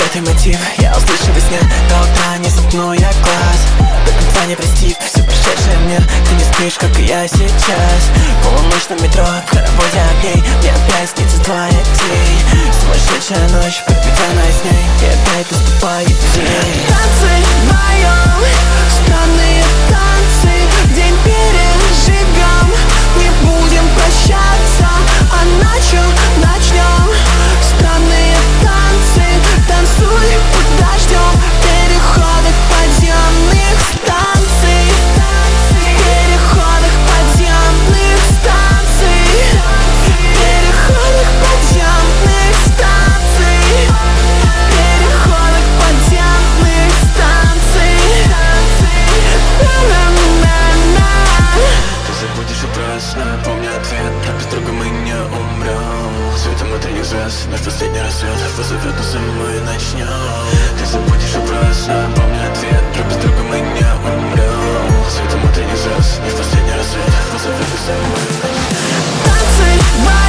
Проклятый мотив я услышу во сне. До утра не сомкну я глаз, до конца не простив все прошедшее мне. Ты не спишь, как и я сейчас. В полуночном метро, в хороводе огней мне опять снится твоя тень. Сумасшедшая ночь, пропитанная с ней, и опять наступает день. Танцы вдвоем, странные танцы, день переживем. Не будем прощаться, а начнем. Странные танцы, танцуй под дождем. Переходах подземных станций, переходах подземных станций, переходах подземных станций, переходах подземных станций. Ты забудешь и просто помни ответ, а без друга мы не умрем. Светом утренних звезд наш последний рассвет позовет нас, и мы начнем. Ты забудешь и просто помни ответ, а без друга мы не умрем. Светом утренних звезд наш последний рассвет позовет нас, и мы начнем. Танцы